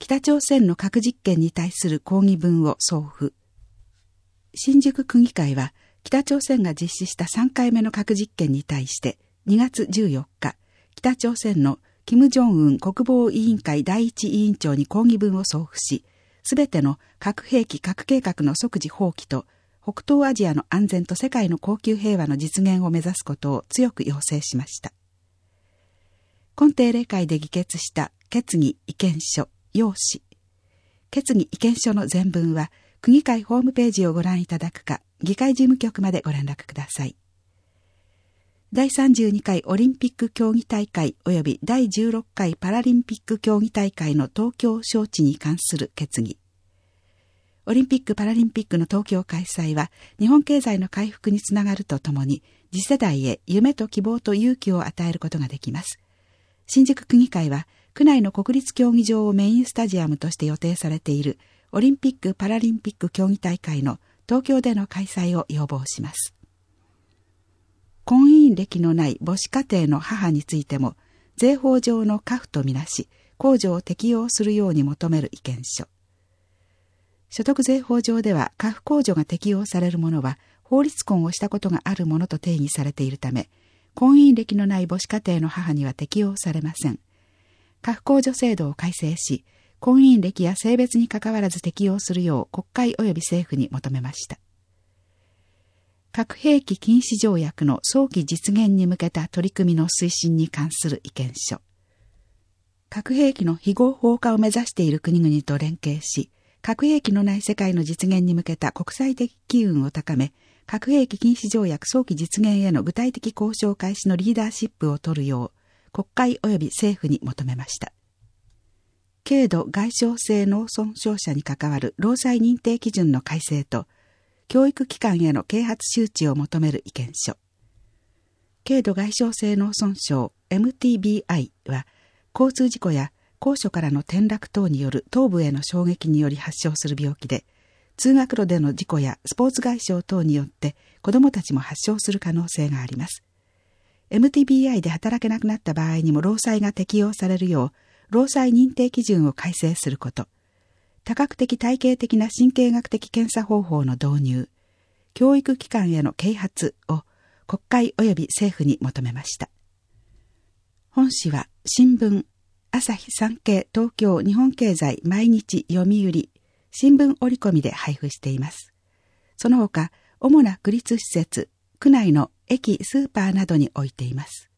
北朝鮮の核実験に対する抗議文を送付。新宿区議会は北朝鮮が実施した3回目の核実験に対して2月14日、北朝鮮の金正恩国防委員会第一委員長に抗議文を送付し、すべての核兵器核計画の即時放棄と北東アジアの安全と世界の恒久平和の実現を目指すことを強く要請しました。今定例会で議決した決議意見書要旨。決議意見書の全文は区議会ホームページをご覧いただくか、議会事務局までご連絡ください。第32回オリンピック競技大会及び第16回パラリンピック競技大会の東京招致に関する決議。オリンピック・パラリンピックの東京開催は日本経済の回復につながるとともに次世代へ夢と希望と勇気を与えることができます。新宿区議会は区内の国立競技場をメインスタジアムとして予定されているオリンピック・パラリンピック競技大会の東京での開催を要望します。婚姻歴のない母子家庭の母についても税法上の家父とみなし控除を適用するように求める意見書。所得税法上では家父控除が適用されるものは法律婚をしたことがあるものと定義されているため、婚姻歴のない母子家庭の母には適用されません。家父控除制度を改正し、婚姻歴や性別にかかわらず適用するよう国会及び政府に求めました。核兵器禁止条約の早期実現に向けた取り組みの推進に関する意見書。核兵器の非合法化を目指している国々と連携し、核兵器のない世界の実現に向けた国際的機運を高め、核兵器禁止条約早期実現への具体的交渉開始のリーダーシップを取るよう、国会及び政府に求めました。軽度外傷性脳損傷者に関わる労災認定基準の改正と、教育機関への啓発周知を求める意見書。軽度外傷性脳損傷 MTBI は、交通事故や高所からの転落等による頭部への衝撃により発症する病気で、通学路での事故やスポーツ外傷等によって子どもたちも発症する可能性があります。MTBI で働けなくなった場合にも労災が適用されるよう、労災認定基準を改正すること、多角的体系的な神経学的検査方法の導入、教育機関への啓発を国会及び政府に求めました。本誌は新聞、朝日産経東京日本経済毎日読売、新聞折り込みで配布しています。その他、主な区立施設、区内の駅、スーパーなどに置いています。